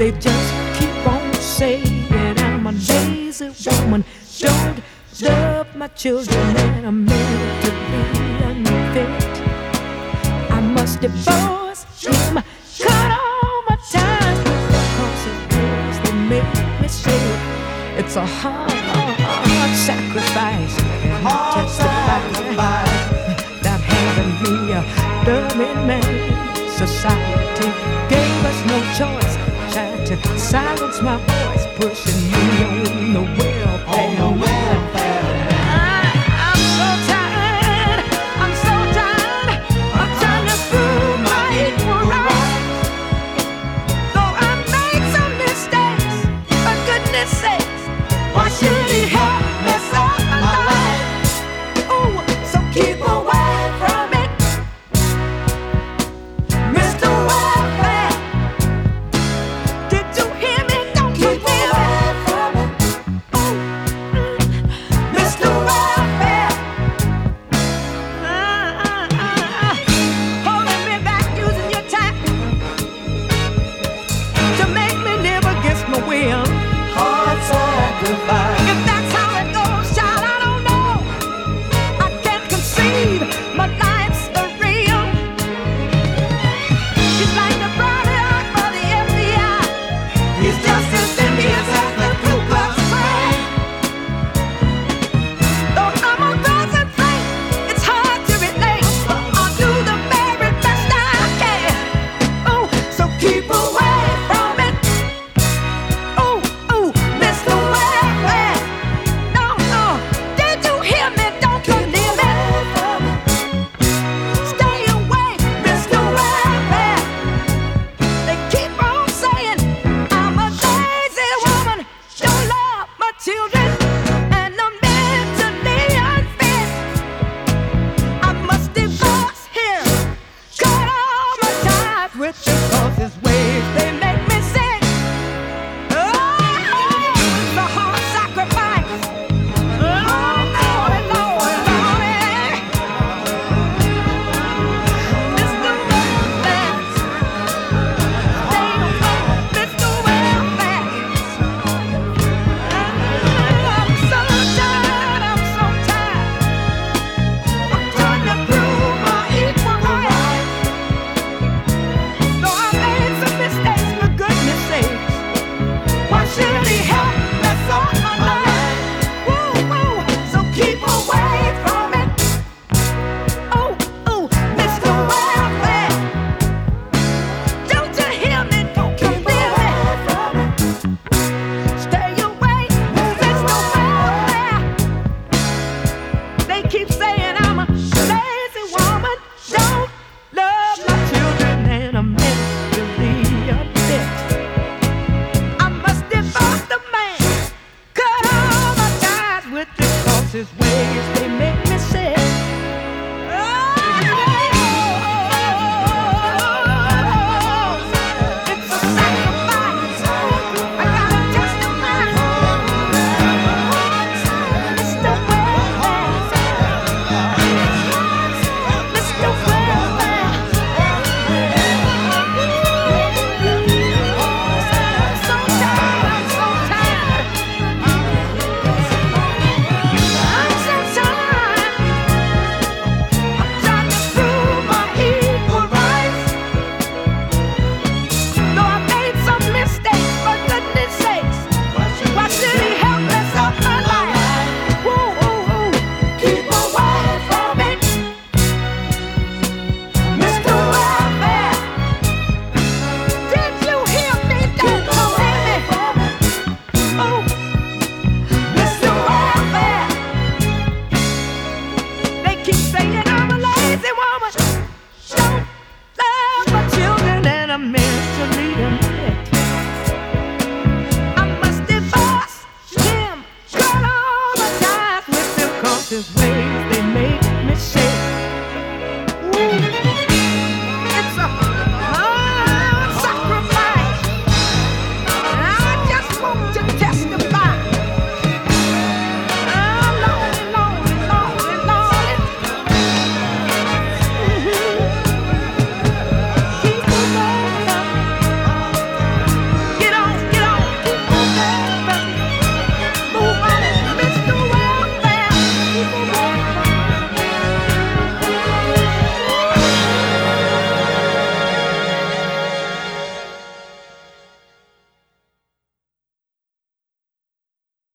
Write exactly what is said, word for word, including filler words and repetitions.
They just keep on saying I'm a lazy woman, don't love my children, and I'm meant to be unfit. I must divorce him, cut all my ties with the consequences they make me say. It's a hard, hard sacrifice, and I testify that having me a loving man. Society gave us no choice, tried to silence my voice, pushing me on the way.